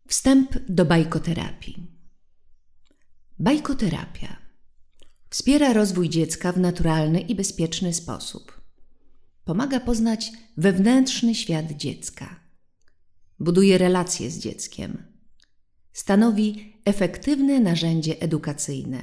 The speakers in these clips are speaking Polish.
Wstęp do bajkoterapii. Bajkoterapia wspiera rozwój dziecka w naturalny i bezpieczny sposób. Pomaga poznać wewnętrzny świat dziecka. Buduje relacje z dzieckiem. Stanowi efektywne narzędzie edukacyjne.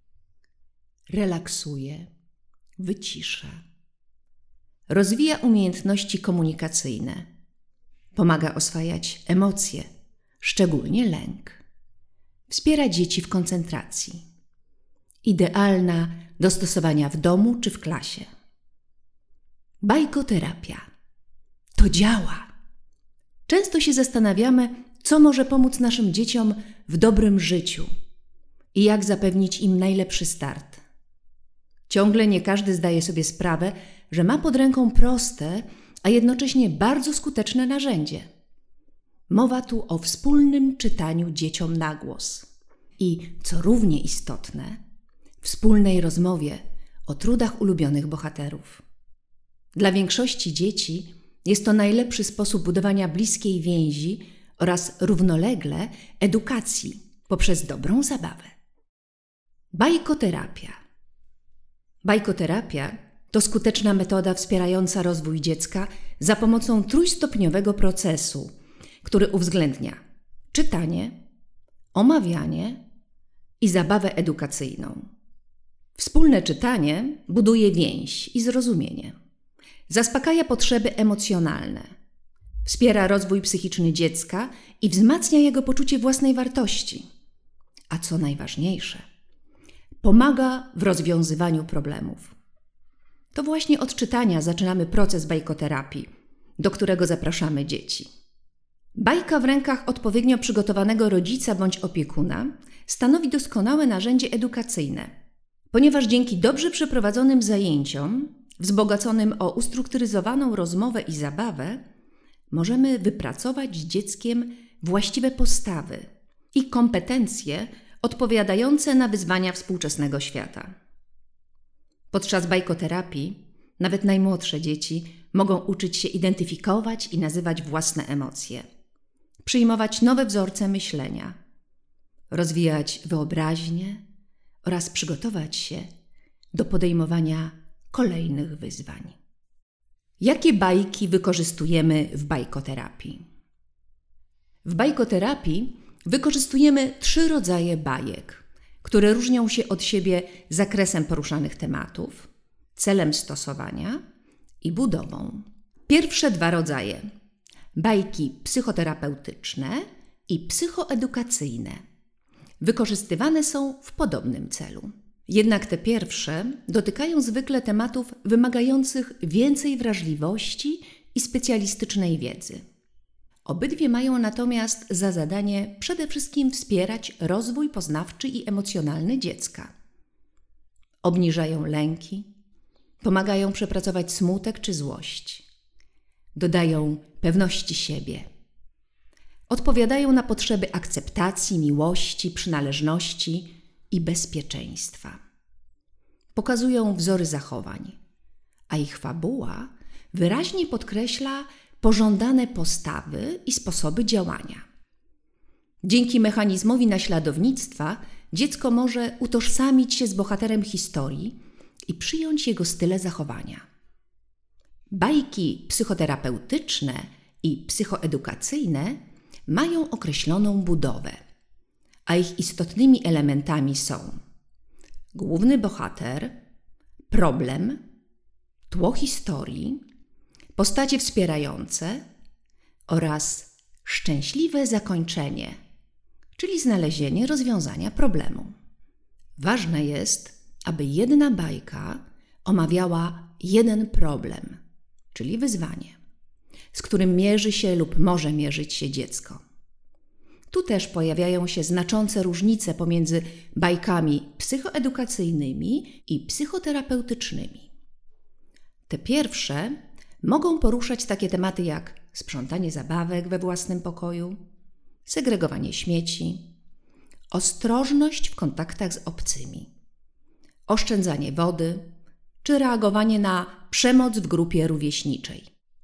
Relaksuje, wycisza. Rozwija umiejętności komunikacyjne. Pomaga oswajać emocje, szczególnie lęk. Wspiera dzieci w koncentracji. Idealna do stosowania w domu czy w klasie. Bajkoterapia. To działa. Często się zastanawiamy, co może pomóc naszym dzieciom w dobrym życiu i jak zapewnić im najlepszy start. Ciągle nie każdy zdaje sobie sprawę, że ma pod ręką proste, a jednocześnie bardzo skuteczne narzędzie. Mowa tu o wspólnym czytaniu dzieciom na głos i, co równie istotne, wspólnej rozmowie o trudach ulubionych bohaterów. Dla większości dzieci jest to najlepszy sposób budowania bliskiej więzi oraz równolegle edukacji poprzez dobrą zabawę. Bajkoterapia. Bajkoterapia to skuteczna metoda wspierająca rozwój dziecka za pomocą trójstopniowego procesu, który uwzględnia czytanie, omawianie i zabawę edukacyjną. Wspólne czytanie buduje więź i zrozumienie. Zaspokaja potrzeby emocjonalne. Wspiera rozwój psychiczny dziecka i wzmacnia jego poczucie własnej wartości. A co najważniejsze, pomaga w rozwiązywaniu problemów. To właśnie od czytania zaczynamy proces bajkoterapii, do którego zapraszamy dzieci. Bajka w rękach odpowiednio przygotowanego rodzica bądź opiekuna stanowi doskonałe narzędzie edukacyjne, ponieważ dzięki dobrze przeprowadzonym zajęciom, wzbogaconym o ustrukturyzowaną rozmowę i zabawę, możemy wypracować z dzieckiem właściwe postawy i kompetencje odpowiadające na wyzwania współczesnego świata. Podczas bajkoterapii nawet najmłodsze dzieci mogą uczyć się identyfikować i nazywać własne emocje, przyjmować nowe wzorce myślenia, rozwijać wyobraźnię oraz przygotować się do podejmowania kolejnych wyzwań. Jakie bajki wykorzystujemy w bajkoterapii? W bajkoterapii wykorzystujemy 3 rodzaje bajek, które różnią się od siebie zakresem poruszanych tematów, celem stosowania i budową. Pierwsze 2 rodzaje: bajki psychoterapeutyczne i psychoedukacyjne. Wykorzystywane są w podobnym celu. Jednak te pierwsze dotykają zwykle tematów wymagających więcej wrażliwości i specjalistycznej wiedzy. Obydwie mają natomiast za zadanie przede wszystkim wspierać rozwój poznawczy i emocjonalny dziecka. Obniżają lęki, pomagają przepracować smutek czy złość. Dodają pewności siebie. Odpowiadają na potrzeby akceptacji, miłości, przynależności i bezpieczeństwa. Pokazują wzory zachowań, a ich fabuła wyraźnie podkreśla pożądane postawy i sposoby działania. Dzięki mechanizmowi naśladownictwa dziecko może utożsamić się z bohaterem historii i przyjąć jego style zachowania. Bajki psychoterapeutyczne i psychoedukacyjne mają określoną budowę, a ich istotnymi elementami są główny bohater, problem, tło historii, postacie wspierające oraz szczęśliwe zakończenie, czyli znalezienie rozwiązania problemu. Ważne jest, aby jedna bajka omawiała jeden problem, czyli wyzwanie, z którym mierzy się lub może mierzyć się dziecko. Tu też pojawiają się znaczące różnice pomiędzy bajkami psychoedukacyjnymi i psychoterapeutycznymi. Te pierwsze mogą poruszać takie tematy jak sprzątanie zabawek we własnym pokoju, segregowanie śmieci, ostrożność w kontaktach z obcymi, oszczędzanie wody czy reagowanie na przemoc w grupie rówieśniczej.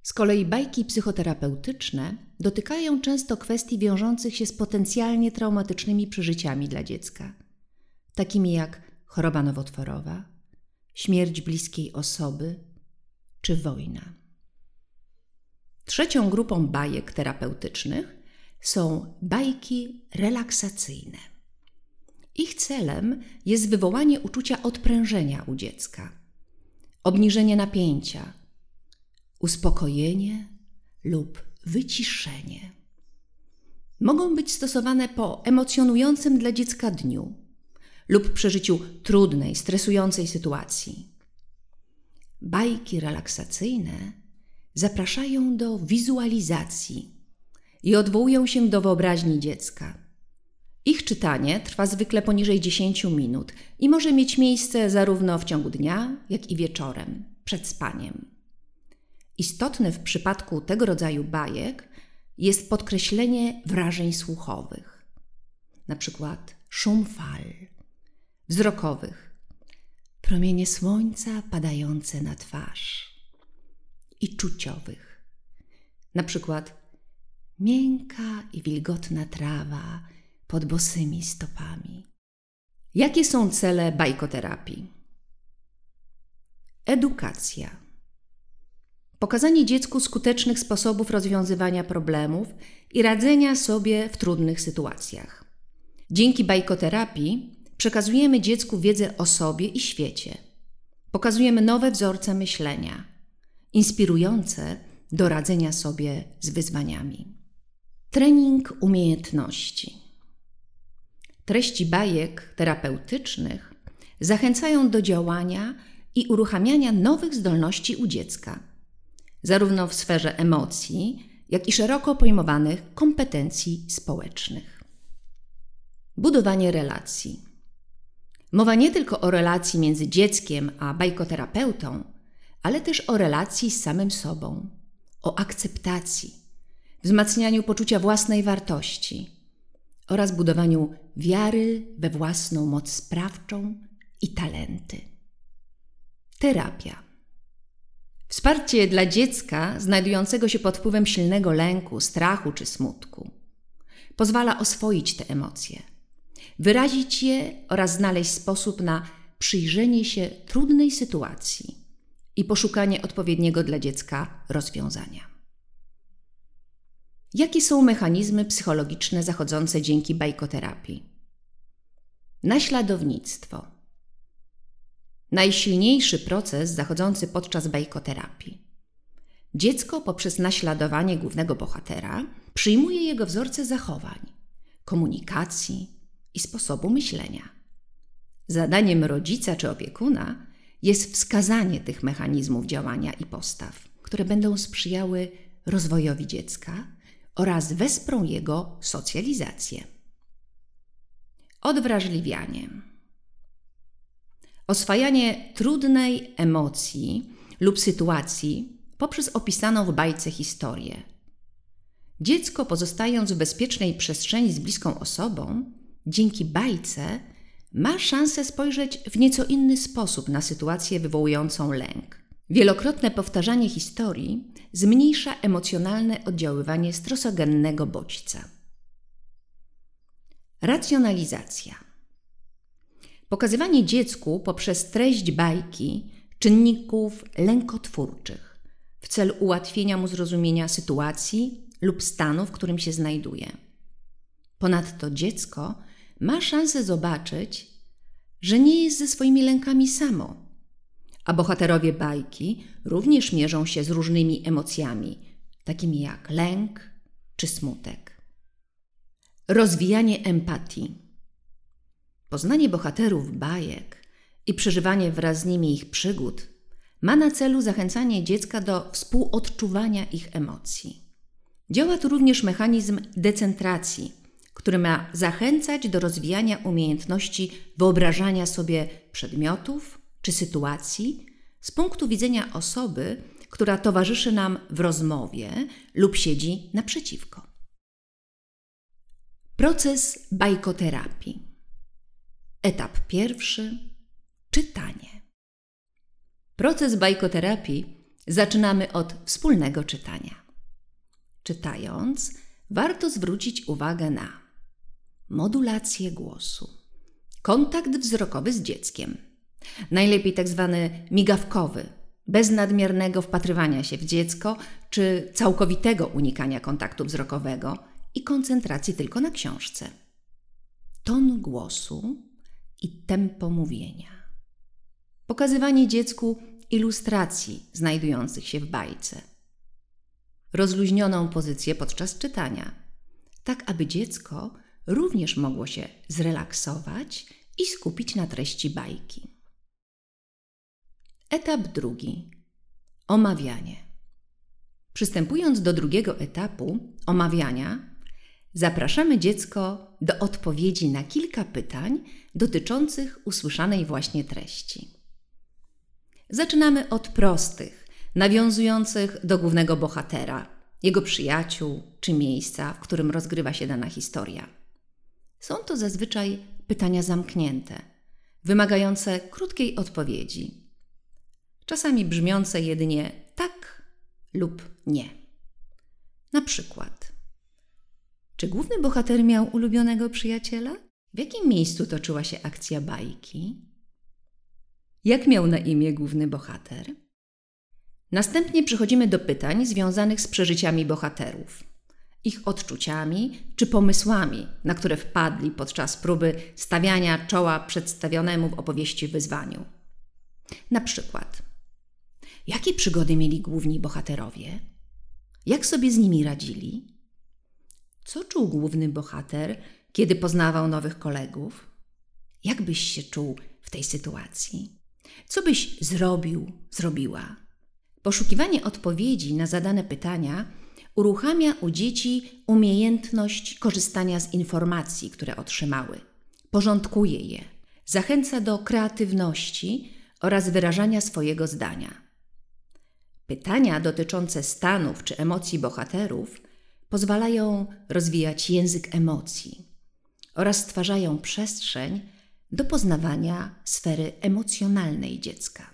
Z kolei bajki psychoterapeutyczne dotykają często kwestii wiążących się z potencjalnie traumatycznymi przeżyciami dla dziecka, takimi jak choroba nowotworowa, śmierć bliskiej osoby czy wojna. Trzecią grupą bajek terapeutycznych są bajki relaksacyjne. Ich celem jest wywołanie uczucia odprężenia u dziecka, obniżenie napięcia, uspokojenie lub wyciszenie. Mogą być stosowane po emocjonującym dla dziecka dniu lub przeżyciu trudnej, stresującej sytuacji. Bajki relaksacyjne zapraszają do wizualizacji i odwołują się do wyobraźni dziecka. Ich czytanie trwa zwykle poniżej 10 minut i może mieć miejsce zarówno w ciągu dnia, jak i wieczorem, przed spaniem. Istotne w przypadku tego rodzaju bajek jest podkreślenie wrażeń słuchowych, na przykład szum fal, wzrokowych, promienie słońca padające na twarz i czuciowych, na przykład miękka i wilgotna trawa pod bosymi stopami. Jakie są cele bajkoterapii? Edukacja. Pokazanie dziecku skutecznych sposobów rozwiązywania problemów i radzenia sobie w trudnych sytuacjach. Dzięki bajkoterapii przekazujemy dziecku wiedzę o sobie i świecie. Pokazujemy nowe wzorce myślenia, inspirujące do radzenia sobie z wyzwaniami. Trening umiejętności. Treści bajek terapeutycznych zachęcają do działania i uruchamiania nowych zdolności u dziecka, zarówno w sferze emocji, jak i szeroko pojmowanych kompetencji społecznych. Budowanie relacji. Mowa nie tylko o relacji między dzieckiem a bajkoterapeutą, ale też o relacji z samym sobą, o akceptacji, wzmacnianiu poczucia własnej wartości oraz budowaniu wiary we własną moc sprawczą i talenty. Terapia. Wsparcie dla dziecka znajdującego się pod wpływem silnego lęku, strachu czy smutku. Pozwala oswoić te emocje, wyrazić je oraz znaleźć sposób na przyjrzenie się trudnej sytuacji i poszukanie odpowiedniego dla dziecka rozwiązania. Jakie są mechanizmy psychologiczne zachodzące dzięki bajkoterapii? Naśladownictwo. Najsilniejszy proces zachodzący podczas bajkoterapii. Dziecko poprzez naśladowanie głównego bohatera przyjmuje jego wzorce zachowań, komunikacji i sposobu myślenia. Zadaniem rodzica czy opiekuna jest wskazanie tych mechanizmów działania i postaw, które będą sprzyjały rozwojowi dziecka oraz wesprą jego socjalizację. Odwrażliwianie. Oswajanie trudnej emocji lub sytuacji poprzez opisaną w bajce historię. Dziecko, pozostając w bezpiecznej przestrzeni z bliską osobą, dzięki bajce ma szansę spojrzeć w nieco inny sposób na sytuację wywołującą lęk. Wielokrotne powtarzanie historii zmniejsza emocjonalne oddziaływanie stresogennego bodźca. Racjonalizacja. Pokazywanie dziecku poprzez treść bajki czynników lękotwórczych w celu ułatwienia mu zrozumienia sytuacji lub stanu, w którym się znajduje. Ponadto dziecko ma szansę zobaczyć, że nie jest ze swoimi lękami samo, a bohaterowie bajki również mierzą się z różnymi emocjami, takimi jak lęk czy smutek. Rozwijanie empatii. Poznanie bohaterów bajek i przeżywanie wraz z nimi ich przygód ma na celu zachęcanie dziecka do współodczuwania ich emocji. Działa tu również mechanizm decentracji, który ma zachęcać do rozwijania umiejętności wyobrażania sobie przedmiotów czy sytuacji z punktu widzenia osoby, która towarzyszy nam w rozmowie lub siedzi naprzeciwko. Proces bajkoterapii. Etap pierwszy – czytanie. Proces bajkoterapii Zaczynamy od wspólnego czytania. Czytając, warto zwrócić uwagę na modulację głosu, kontakt wzrokowy z dzieckiem, najlepiej tak zwany migawkowy, bez nadmiernego wpatrywania się w dziecko czy całkowitego unikania kontaktu wzrokowego i koncentracji tylko na książce. Ton głosu i tempo mówienia. Pokazywanie dziecku ilustracji znajdujących się w bajce. Rozluźnioną pozycję podczas czytania, tak aby dziecko również mogło się zrelaksować i skupić na treści bajki. Etap drugi. Omawianie. Przystępując do drugiego etapu omawiania, zapraszamy dziecko do odpowiedzi na kilka pytań dotyczących usłyszanej właśnie treści. Zaczynamy od prostych, nawiązujących do głównego bohatera, jego przyjaciół czy miejsca, w którym rozgrywa się dana historia. Są to zazwyczaj pytania zamknięte, wymagające krótkiej odpowiedzi, czasami brzmiące jedynie tak lub nie. Na przykład: czy główny bohater miał ulubionego przyjaciela? W jakim miejscu toczyła się akcja bajki? Jak miał na imię główny bohater? Następnie przechodzimy do pytań związanych z przeżyciami bohaterów, ich odczuciami czy pomysłami, na które wpadli podczas próby stawiania czoła przedstawionemu w opowieści wyzwaniu. Na przykład: jakie przygody mieli główni bohaterowie? Jak sobie z nimi radzili? Co czuł główny bohater, kiedy poznawał nowych kolegów? Jak byś się czuł w tej sytuacji? Co byś zrobiła? Poszukiwanie odpowiedzi na zadane pytania uruchamia u dzieci umiejętność korzystania z informacji, które otrzymały. Porządkuje je, zachęca do kreatywności oraz wyrażania swojego zdania. Pytania dotyczące stanów czy emocji bohaterów pozwalają rozwijać język emocji oraz stwarzają przestrzeń do poznawania sfery emocjonalnej dziecka.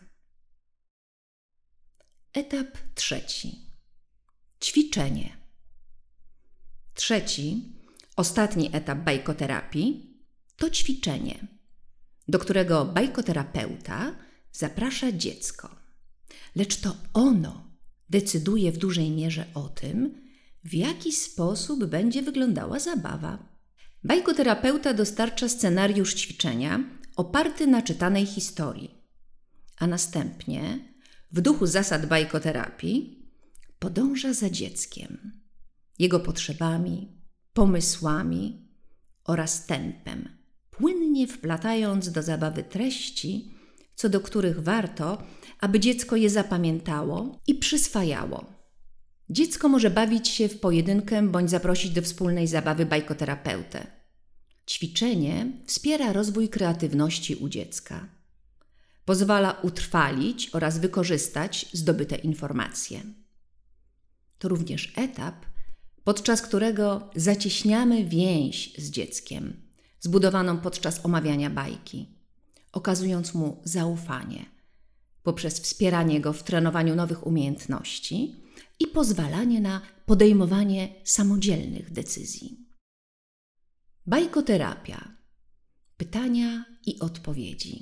Etap trzeci. Ćwiczenie. Trzeci, ostatni etap bajkoterapii to ćwiczenie, do którego bajkoterapeuta zaprasza dziecko. Lecz to ono decyduje w dużej mierze o tym, w jaki sposób będzie wyglądała zabawa. Bajkoterapeuta dostarcza scenariusz ćwiczenia oparty na czytanej historii, a następnie, w duchu zasad bajkoterapii, podąża za dzieckiem, jego potrzebami, pomysłami oraz tempem, płynnie wplatając do zabawy treści, co do których warto, aby dziecko je zapamiętało i przyswajało. Dziecko może bawić się w pojedynkę bądź zaprosić do wspólnej zabawy bajkoterapeutę. Ćwiczenie wspiera rozwój kreatywności u dziecka. Pozwala utrwalić oraz wykorzystać zdobyte informacje. To również etap, podczas którego zacieśniamy więź z dzieckiem, zbudowaną podczas omawiania bajki, okazując mu zaufanie, poprzez wspieranie go w trenowaniu nowych umiejętności i pozwalanie na podejmowanie samodzielnych decyzji. Bajkoterapia. Pytania i odpowiedzi.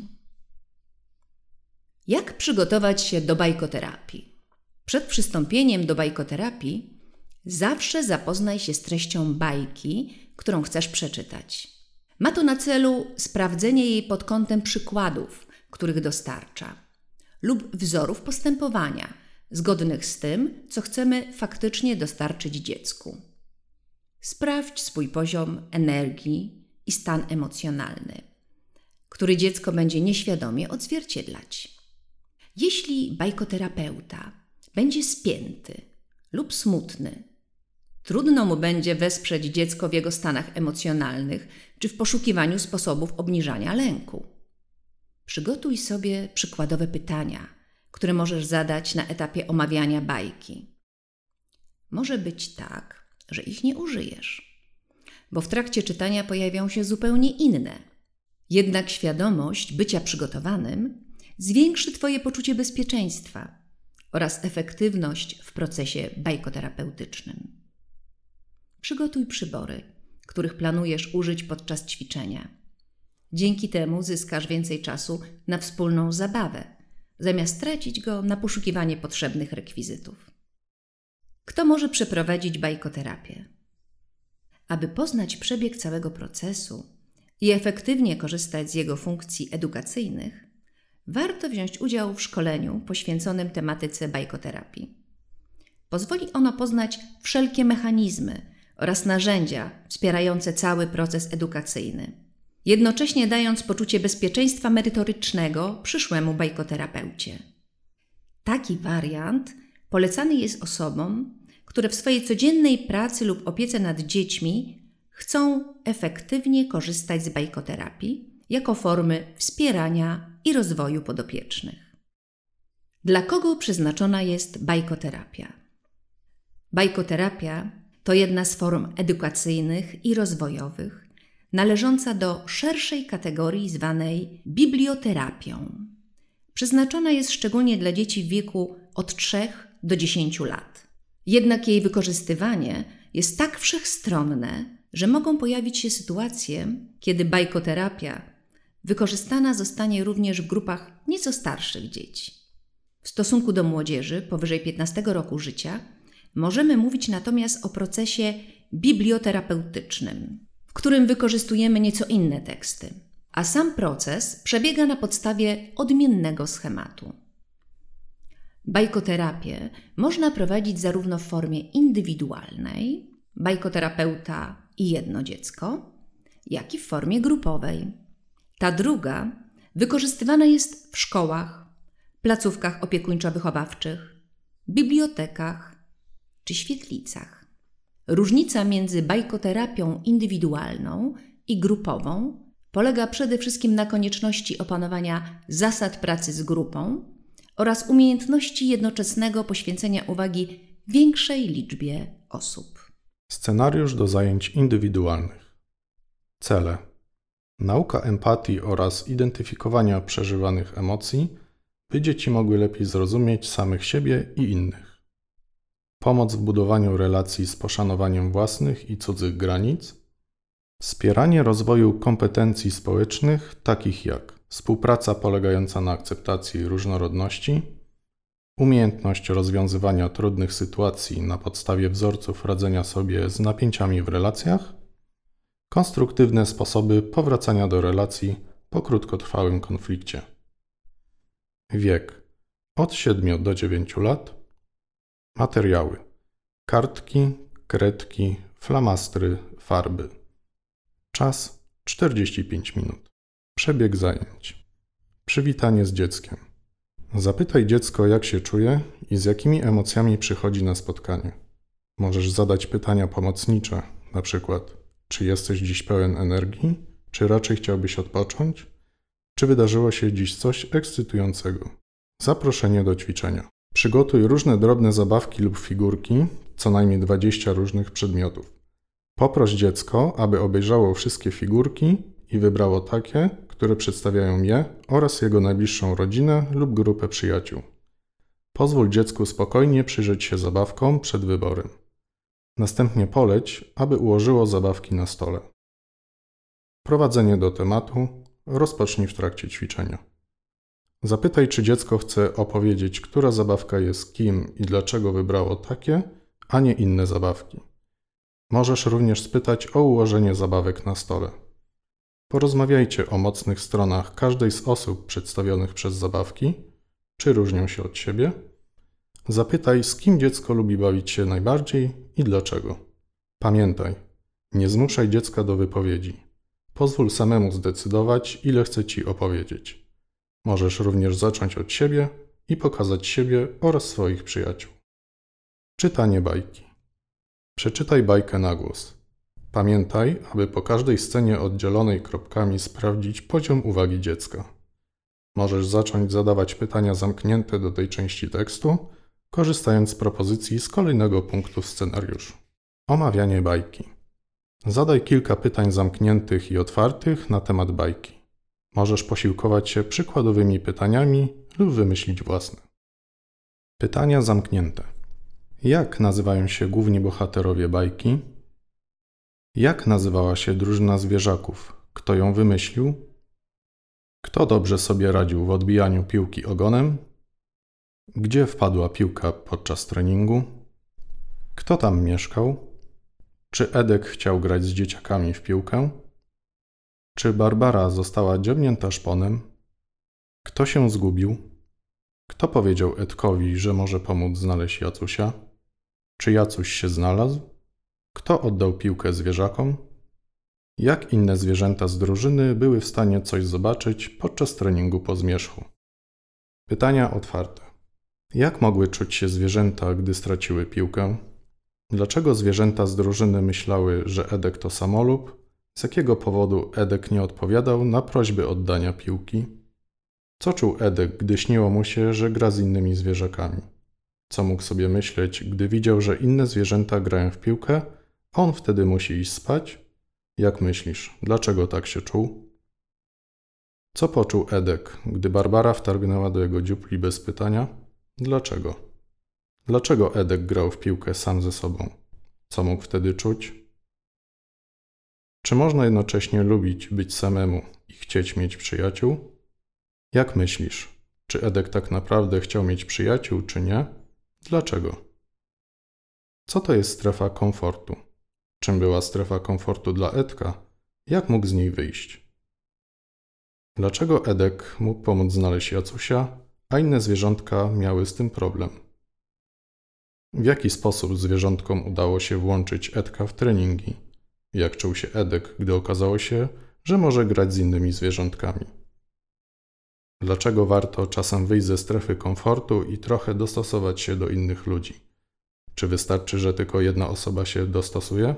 Jak przygotować się do bajkoterapii? Przed przystąpieniem do bajkoterapii zawsze zapoznaj się z treścią bajki, którą chcesz przeczytać. Ma to na celu sprawdzenie jej pod kątem przykładów, których dostarcza, lub wzorów postępowania, zgodnych z tym, co chcemy faktycznie dostarczyć dziecku. Sprawdź swój poziom energii i stan emocjonalny, który dziecko będzie nieświadomie odzwierciedlać. Jeśli bajkoterapeuta będzie spięty lub smutny, trudno mu będzie wesprzeć dziecko w jego stanach emocjonalnych czy w poszukiwaniu sposobów obniżania lęku. Przygotuj sobie przykładowe pytania, które możesz zadać na etapie omawiania bajki. Może być tak, że ich nie użyjesz, bo w trakcie czytania pojawią się zupełnie inne. Jednak świadomość bycia przygotowanym zwiększy Twoje poczucie bezpieczeństwa oraz efektywność w procesie bajkoterapeutycznym. Przygotuj przybory, których planujesz użyć podczas ćwiczenia. Dzięki temu zyskasz więcej czasu na wspólną zabawę, zamiast tracić go na poszukiwanie potrzebnych rekwizytów. Kto może przeprowadzić bajkoterapię? Aby poznać przebieg całego procesu i efektywnie korzystać z jego funkcji edukacyjnych, warto wziąć udział w szkoleniu poświęconym tematyce bajkoterapii. Pozwoli ono poznać wszelkie mechanizmy oraz narzędzia wspierające cały proces edukacyjny, jednocześnie dając poczucie bezpieczeństwa merytorycznego przyszłemu bajkoterapeucie. Taki wariant polecany jest osobom, które w swojej codziennej pracy lub opiece nad dziećmi chcą efektywnie korzystać z bajkoterapii jako formy wspierania i rozwoju podopiecznych. Dla kogo przeznaczona jest bajkoterapia? Bajkoterapia to jedna z form edukacyjnych i rozwojowych, należąca do szerszej kategorii zwanej biblioterapią. Przeznaczona jest szczególnie dla dzieci w wieku od 3 do 10 lat. Jednak jej wykorzystywanie jest tak wszechstronne, że mogą pojawić się sytuacje, kiedy bajkoterapia wykorzystana zostanie również w grupach nieco starszych dzieci. W stosunku do młodzieży powyżej 15 roku życia możemy mówić natomiast o procesie biblioterapeutycznym, w którym wykorzystujemy nieco inne teksty, a sam proces przebiega na podstawie odmiennego schematu. Bajkoterapię można prowadzić zarówno w formie indywidualnej, bajkoterapeuta i jedno dziecko, jak i w formie grupowej. Ta druga wykorzystywana jest w szkołach, placówkach opiekuńczo-wychowawczych, bibliotekach czy świetlicach. Różnica między bajkoterapią indywidualną i grupową polega przede wszystkim na konieczności opanowania zasad pracy z grupą oraz umiejętności jednoczesnego poświęcenia uwagi większej liczbie osób. Scenariusz do zajęć indywidualnych. Cele: nauka empatii oraz identyfikowania przeżywanych emocji, by dzieci mogły lepiej zrozumieć samych siebie i innych. Pomoc w budowaniu relacji z poszanowaniem własnych i cudzych granic. Wspieranie rozwoju kompetencji społecznych, takich jak współpraca polegająca na akceptacji różnorodności, umiejętność rozwiązywania trudnych sytuacji na podstawie wzorców radzenia sobie z napięciami w relacjach, konstruktywne sposoby powracania do relacji po krótkotrwałym konflikcie. Wiek: od 7 do 9 lat. Materiały: kartki, kredki, flamastry, farby. Czas: 45 minut. Przebieg zajęć. Przywitanie z dzieckiem. Zapytaj dziecko, jak się czuje i z jakimi emocjami przychodzi na spotkanie. Możesz zadać pytania pomocnicze, na przykład: czy jesteś dziś pełen energii? Czy raczej chciałbyś odpocząć? Czy wydarzyło się dziś coś ekscytującego? Zaproszenie do ćwiczenia. Przygotuj różne drobne zabawki lub figurki, co najmniej 20 różnych przedmiotów. Poproś dziecko, aby obejrzało wszystkie figurki i wybrało takie, które przedstawiają je oraz jego najbliższą rodzinę lub grupę przyjaciół. Pozwól dziecku spokojnie przyjrzeć się zabawkom przed wyborem. Następnie poleć, aby ułożyło zabawki na stole. Wprowadzenie do tematu. Rozpocznij w trakcie ćwiczenia. Zapytaj, czy dziecko chce opowiedzieć, która zabawka jest kim i dlaczego wybrało takie, a nie inne zabawki. Możesz również spytać o ułożenie zabawek na stole. Porozmawiajcie o mocnych stronach każdej z osób przedstawionych przez zabawki, czy różnią się od siebie. Zapytaj, z kim dziecko lubi bawić się najbardziej i dlaczego. Pamiętaj, nie zmuszaj dziecka do wypowiedzi. Pozwól samemu zdecydować, ile chce ci opowiedzieć. Możesz również zacząć od siebie i pokazać siebie oraz swoich przyjaciół. Czytanie bajki. Przeczytaj bajkę na głos. Pamiętaj, aby po każdej scenie oddzielonej kropkami sprawdzić poziom uwagi dziecka. Możesz zacząć zadawać pytania zamknięte do tej części tekstu, korzystając z propozycji z kolejnego punktu w scenariuszu. Omawianie bajki. Zadaj kilka pytań zamkniętych i otwartych na temat bajki. Możesz posiłkować się przykładowymi pytaniami lub wymyślić własne. Pytania zamknięte. Jak nazywają się główni bohaterowie bajki? Jak nazywała się drużyna zwierzaków? Kto ją wymyślił? Kto dobrze sobie radził w odbijaniu piłki ogonem? Gdzie wpadła piłka podczas treningu? Kto tam mieszkał? Czy Edek chciał grać z dzieciakami w piłkę? Czy Barbara została dziobnięta szponem? Kto się zgubił? Kto powiedział Edkowi, że może pomóc znaleźć Jacusia? Czy Jacuś się znalazł? Kto oddał piłkę zwierzakom? Jak inne zwierzęta z drużyny były w stanie coś zobaczyć podczas treningu po zmierzchu? Pytania otwarte. Jak mogły czuć się zwierzęta, gdy straciły piłkę? Dlaczego zwierzęta z drużyny myślały, że Edek to samolub? Z jakiego powodu Edek nie odpowiadał na prośby oddania piłki? Co czuł Edek, gdy śniło mu się, że gra z innymi zwierzakami? Co mógł sobie myśleć, gdy widział, że inne zwierzęta grają w piłkę, a on wtedy musi iść spać? Jak myślisz, dlaczego tak się czuł? Co poczuł Edek, gdy Barbara wtargnęła do jego dziupli bez pytania? Dlaczego? Dlaczego Edek grał w piłkę sam ze sobą? Co mógł wtedy czuć? Czy można jednocześnie lubić być samemu i chcieć mieć przyjaciół? Jak myślisz, czy Edek tak naprawdę chciał mieć przyjaciół, czy nie? Dlaczego? Co to jest strefa komfortu? Czym była strefa komfortu dla Edka? Jak mógł z niej wyjść? Dlaczego Edek mógł pomóc znaleźć Jacusia, a inne zwierzątka miały z tym problem? W jaki sposób zwierzątkom udało się włączyć Edka w treningi? Jak czuł się Edek, gdy okazało się, że może grać z innymi zwierzątkami? Dlaczego warto czasem wyjść ze strefy komfortu i trochę dostosować się do innych ludzi? Czy wystarczy, że tylko jedna osoba się dostosuje?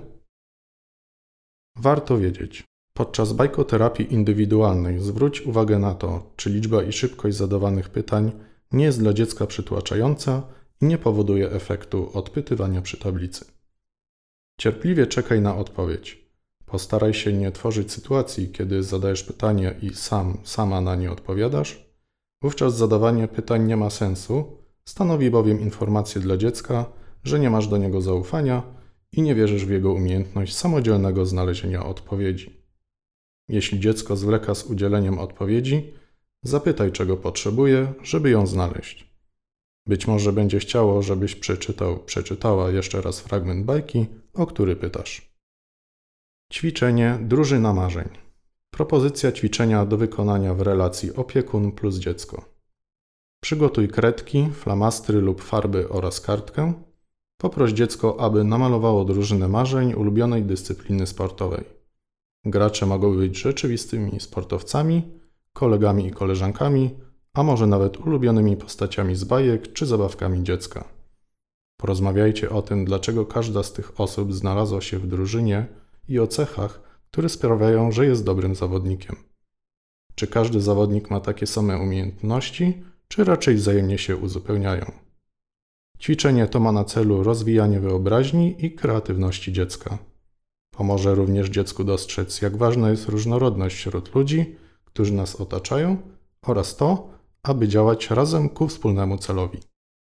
Warto wiedzieć. Podczas bajkoterapii indywidualnej zwróć uwagę na to, czy liczba i szybkość zadawanych pytań nie jest dla dziecka przytłaczająca i nie powoduje efektu odpytywania przy tablicy. Cierpliwie czekaj na odpowiedź. Postaraj się nie tworzyć sytuacji, kiedy zadajesz pytanie i sama na nie odpowiadasz. Wówczas zadawanie pytań nie ma sensu, stanowi bowiem informację dla dziecka, że nie masz do niego zaufania i nie wierzysz w jego umiejętność samodzielnego znalezienia odpowiedzi. Jeśli dziecko zwleka z udzieleniem odpowiedzi, zapytaj, czego potrzebuje, żeby ją znaleźć. Być może będzie chciało, żebyś przeczytała jeszcze raz fragment bajki, o który pytasz. Ćwiczenie drużyna marzeń. Propozycja ćwiczenia do wykonania w relacji opiekun plus dziecko. Przygotuj kredki, flamastry lub farby oraz kartkę. Poproś dziecko, aby namalowało drużynę marzeń ulubionej dyscypliny sportowej. Gracze mogą być rzeczywistymi sportowcami, kolegami i koleżankami, a może nawet ulubionymi postaciami z bajek czy zabawkami dziecka. Porozmawiajcie o tym, dlaczego każda z tych osób znalazła się w drużynie i o cechach, które sprawiają, że jest dobrym zawodnikiem. Czy każdy zawodnik ma takie same umiejętności, czy raczej wzajemnie się uzupełniają? Ćwiczenie to ma na celu rozwijanie wyobraźni i kreatywności dziecka. Pomoże również dziecku dostrzec, jak ważna jest różnorodność wśród ludzi, którzy nas otaczają, oraz to, aby działać razem ku wspólnemu celowi.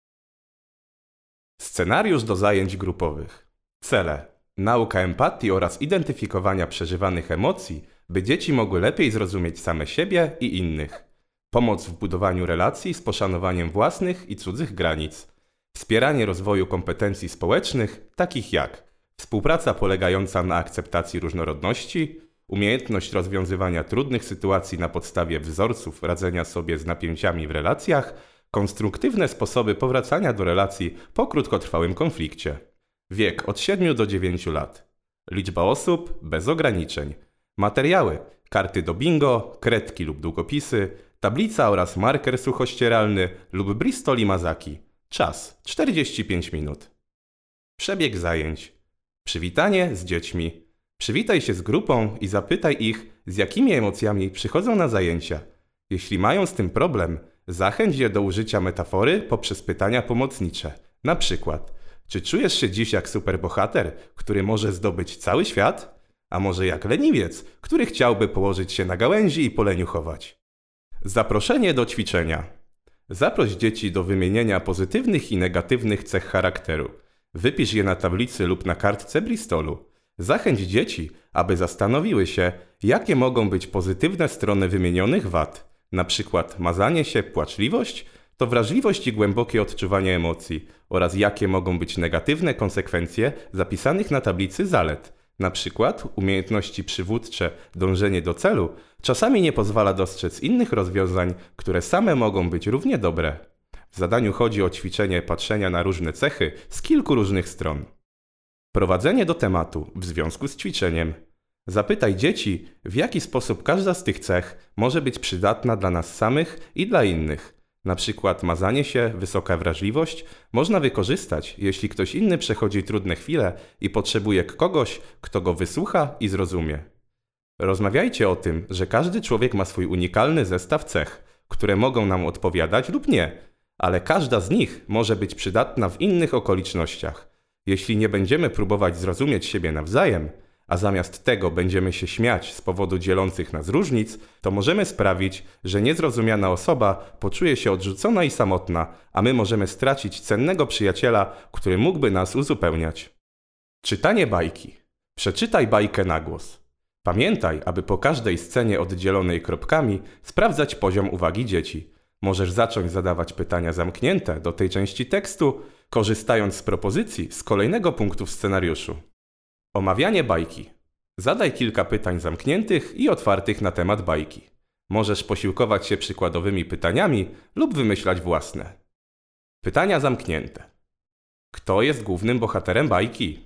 Scenariusz do zajęć grupowych. Cele: nauka empatii oraz identyfikowania przeżywanych emocji, by dzieci mogły lepiej zrozumieć same siebie i innych. Pomoc w budowaniu relacji z poszanowaniem własnych i cudzych granic. Wspieranie rozwoju kompetencji społecznych, takich jak współpraca polegająca na akceptacji różnorodności, umiejętność rozwiązywania trudnych sytuacji na podstawie wzorców radzenia sobie z napięciami w relacjach, konstruktywne sposoby powracania do relacji po krótkotrwałym konflikcie. Wiek od 7 do 9 lat. Liczba osób bez ograniczeń. Materiały: karty do bingo, kredki lub długopisy, tablica oraz marker suchościeralny lub Bristol i Mazaki. Czas: 45 minut. Przebieg zajęć. Przywitanie z dziećmi. Przywitaj się z grupą i zapytaj ich, z jakimi emocjami przychodzą na zajęcia. Jeśli mają z tym problem, zachęć je do użycia metafory poprzez pytania pomocnicze. Na przykład: czy czujesz się dziś jak superbohater, który może zdobyć cały świat? A może jak leniwiec, który chciałby położyć się na gałęzi i poleniuchować? Zaproszenie do ćwiczenia. Zaproś dzieci do wymienienia pozytywnych i negatywnych cech charakteru. Wypisz je na tablicy lub na kartce Bristolu. Zachęć dzieci, aby zastanowiły się, jakie mogą być pozytywne strony wymienionych wad. Na przykład mazanie się, płaczliwość to wrażliwość i głębokie odczuwanie emocji oraz jakie mogą być negatywne konsekwencje zapisanych na tablicy zalet. Na przykład umiejętności przywódcze, dążenie do celu czasami nie pozwala dostrzec innych rozwiązań, które same mogą być równie dobre. W zadaniu chodzi o ćwiczenie patrzenia na różne cechy z kilku różnych stron. Prowadzenie do tematu w związku z ćwiczeniem. Zapytaj dzieci, w jaki sposób każda z tych cech może być przydatna dla nas samych i dla innych. Na przykład mazanie się, wysoka wrażliwość można wykorzystać, jeśli ktoś inny przechodzi trudne chwile i potrzebuje kogoś, kto go wysłucha i zrozumie. Rozmawiajcie o tym, że każdy człowiek ma swój unikalny zestaw cech, które mogą nam odpowiadać lub nie, ale każda z nich może być przydatna w innych okolicznościach. Jeśli nie będziemy próbować zrozumieć siebie nawzajem, a zamiast tego będziemy się śmiać z powodu dzielących nas różnic, to możemy sprawić, że niezrozumiana osoba poczuje się odrzucona i samotna, a my możemy stracić cennego przyjaciela, który mógłby nas uzupełniać. Czytanie bajki. Przeczytaj bajkę na głos. Pamiętaj, aby po każdej scenie oddzielonej kropkami sprawdzać poziom uwagi dzieci. Możesz zacząć zadawać pytania zamknięte do tej części tekstu, korzystając z propozycji z kolejnego punktu w scenariuszu. Omawianie bajki. Zadaj kilka pytań zamkniętych i otwartych na temat bajki. Możesz posiłkować się przykładowymi pytaniami lub wymyślać własne. Pytania zamknięte. Kto jest głównym bohaterem bajki?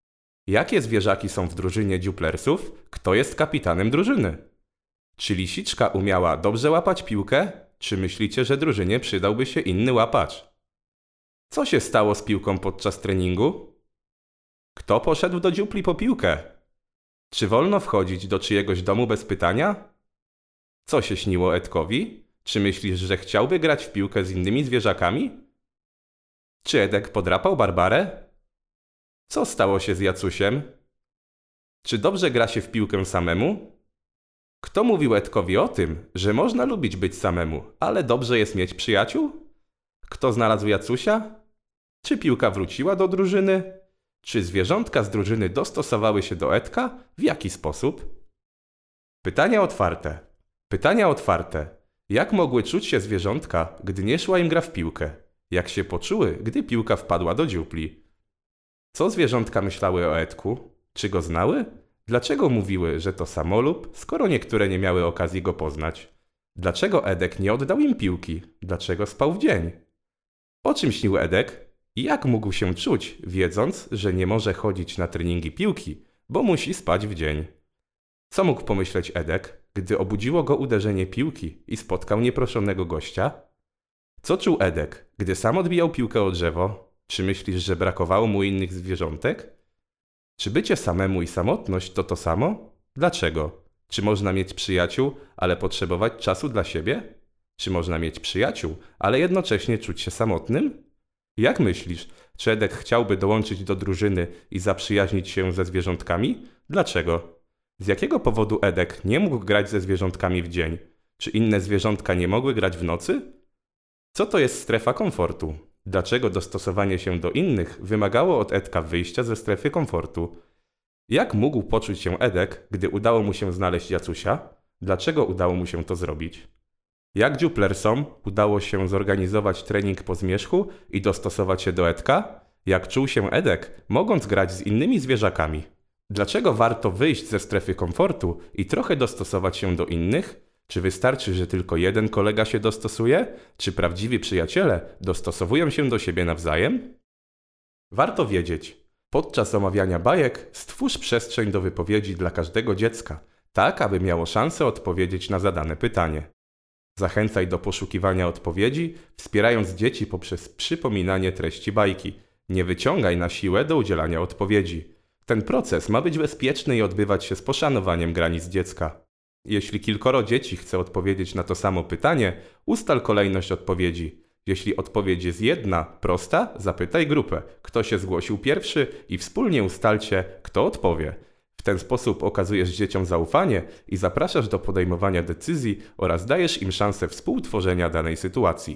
Jakie zwierzaki są w drużynie dziuplersów? Kto jest kapitanem drużyny? Czy lisiczka umiała dobrze łapać piłkę? Czy myślicie, że drużynie przydałby się inny łapacz? Co się stało z piłką podczas treningu? Kto poszedł do dziupli po piłkę? Czy wolno wchodzić do czyjegoś domu bez pytania? Co się śniło Edkowi? Czy myślisz, że chciałby grać w piłkę z innymi zwierzakami? Czy Edek podrapał Barbarę? Co stało się z Jacusiem? Czy dobrze gra się w piłkę samemu? Kto mówił Edkowi o tym, że można lubić być samemu, ale dobrze jest mieć przyjaciół? Kto znalazł Jacusia? Czy piłka wróciła do drużyny? Czy zwierzątka z drużyny dostosowały się do Edka? W jaki sposób? Pytania otwarte. Pytania otwarte. Jak mogły czuć się zwierzątka, gdy nie szła im gra w piłkę? Jak się poczuły, gdy piłka wpadła do dziupli? Co zwierzątka myślały o Edku? Czy go znały? Dlaczego mówiły, że to samolub, skoro niektóre nie miały okazji go poznać? Dlaczego Edek nie oddał im piłki? Dlaczego spał w dzień? O czym śnił Edek? I jak mógł się czuć, wiedząc, że nie może chodzić na treningi piłki, bo musi spać w dzień? Co mógł pomyśleć Edek, gdy obudziło go uderzenie piłki i spotkał nieproszonego gościa? Co czuł Edek, gdy sam odbijał piłkę o drzewo? Czy myślisz, że brakowało mu innych zwierzątek? Czy bycie samemu i samotność to samo? Dlaczego? Czy można mieć przyjaciół, ale potrzebować czasu dla siebie? Czy można mieć przyjaciół, ale jednocześnie czuć się samotnym? Jak myślisz, czy Edek chciałby dołączyć do drużyny i zaprzyjaźnić się ze zwierzątkami? Dlaczego? Z jakiego powodu Edek nie mógł grać ze zwierzątkami w dzień? Czy inne zwierzątka nie mogły grać w nocy? Co to jest strefa komfortu? Dlaczego dostosowanie się do innych wymagało od Edka wyjścia ze strefy komfortu? Jak mógł poczuć się Edek, gdy udało mu się znaleźć Jacusia? Dlaczego udało mu się to zrobić? Jak dziuplersom udało się zorganizować trening po zmierzchu i dostosować się do Edka? Jak czuł się Edek, mogąc grać z innymi zwierzakami? Dlaczego warto wyjść ze strefy komfortu i trochę dostosować się do innych? Czy wystarczy, że tylko jeden kolega się dostosuje? Czy prawdziwi przyjaciele dostosowują się do siebie nawzajem? Warto wiedzieć. Podczas omawiania bajek stwórz przestrzeń do wypowiedzi dla każdego dziecka, tak aby miało szansę odpowiedzieć na zadane pytanie. Zachęcaj do poszukiwania odpowiedzi, wspierając dzieci poprzez przypominanie treści bajki. Nie wyciągaj na siłę do udzielania odpowiedzi. Ten proces ma być bezpieczny i odbywać się z poszanowaniem granic dziecka. Jeśli kilkoro dzieci chce odpowiedzieć na to samo pytanie, ustal kolejność odpowiedzi. Jeśli odpowiedź jest jedna, prosta, zapytaj grupę, kto się zgłosił pierwszy i wspólnie ustalcie, kto odpowie. W ten sposób okazujesz dzieciom zaufanie i zapraszasz do podejmowania decyzji oraz dajesz im szansę współtworzenia danej sytuacji.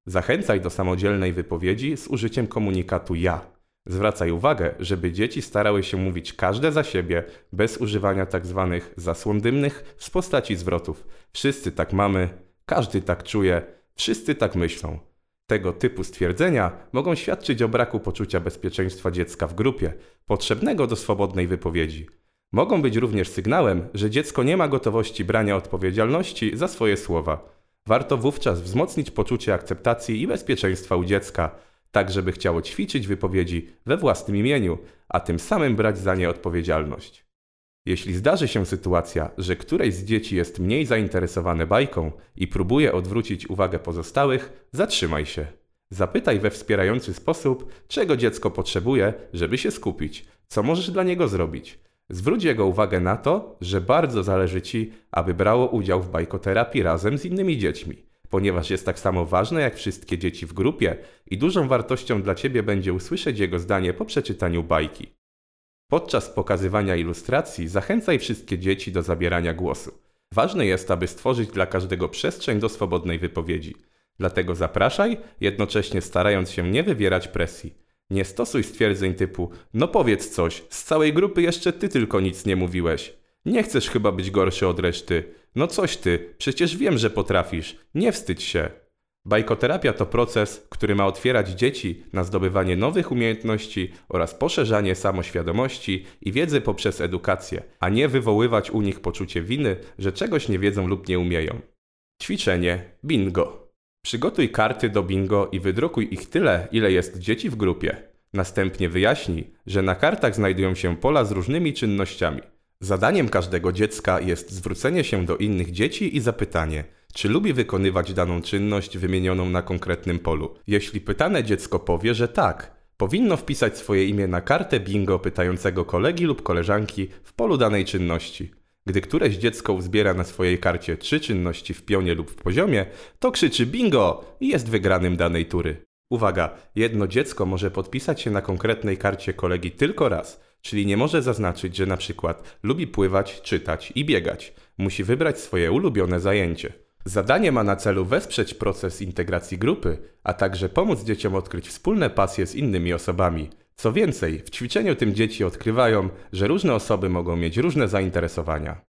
Zachęcaj do samodzielnej wypowiedzi z użyciem komunikatu ja. Zwracaj uwagę, żeby dzieci starały się mówić każde za siebie, bez używania tzw. zasłon dymnych w postaci zwrotów. Wszyscy tak mamy, każdy tak czuje, wszyscy tak myślą. Tego typu stwierdzenia mogą świadczyć o braku poczucia bezpieczeństwa dziecka w grupie, potrzebnego do swobodnej wypowiedzi. Mogą być również sygnałem, że dziecko nie ma gotowości brania odpowiedzialności za swoje słowa. Warto wówczas wzmocnić poczucie akceptacji i bezpieczeństwa u dziecka, tak żeby chciało ćwiczyć wypowiedzi we własnym imieniu, a tym samym brać za nie odpowiedzialność. Jeśli zdarzy się sytuacja, że któreś z dzieci jest mniej zainteresowane bajką i próbuje odwrócić uwagę pozostałych, zatrzymaj się. Zapytaj we wspierający sposób, czego dziecko potrzebuje, żeby się skupić, co możesz dla niego zrobić. Zwróć jego uwagę na to, że bardzo zależy Ci, aby brało udział w bajkoterapii razem z innymi dziećmi, ponieważ jest tak samo ważne jak wszystkie dzieci w grupie i dużą wartością dla Ciebie będzie usłyszeć jego zdanie po przeczytaniu bajki. Podczas pokazywania ilustracji zachęcaj wszystkie dzieci do zabierania głosu. Ważne jest, aby stworzyć dla każdego przestrzeń do swobodnej wypowiedzi. Dlatego zapraszaj, jednocześnie starając się nie wywierać presji. Nie stosuj stwierdzeń typu: no powiedz coś, z całej grupy jeszcze ty tylko nic nie mówiłeś. Nie chcesz chyba być gorszy od reszty. No coś ty, przecież wiem, że potrafisz. Nie wstydź się. Bajkoterapia to proces, który ma otwierać dzieci na zdobywanie nowych umiejętności oraz poszerzanie samoświadomości i wiedzy poprzez edukację, a nie wywoływać u nich poczucie winy, że czegoś nie wiedzą lub nie umieją. Ćwiczenie bingo. Przygotuj karty do bingo i wydrukuj ich tyle, ile jest dzieci w grupie. Następnie wyjaśnij, że na kartach znajdują się pola z różnymi czynnościami. Zadaniem każdego dziecka jest zwrócenie się do innych dzieci i zapytanie, czy lubi wykonywać daną czynność wymienioną na konkretnym polu. Jeśli pytane dziecko powie, że tak, powinno wpisać swoje imię na kartę bingo pytającego kolegi lub koleżanki w polu danej czynności. Gdy któreś dziecko uzbiera na swojej karcie 3 czynności w pionie lub w poziomie, to krzyczy bingo i jest wygranym danej tury. Uwaga, jedno dziecko może podpisać się na konkretnej karcie kolegi tylko raz, czyli nie może zaznaczyć, że na przykład lubi pływać, czytać i biegać. Musi wybrać swoje ulubione zajęcie. Zadanie ma na celu wesprzeć proces integracji grupy, a także pomóc dzieciom odkryć wspólne pasje z innymi osobami. Co więcej, w ćwiczeniu tym dzieci odkrywają, że różne osoby mogą mieć różne zainteresowania.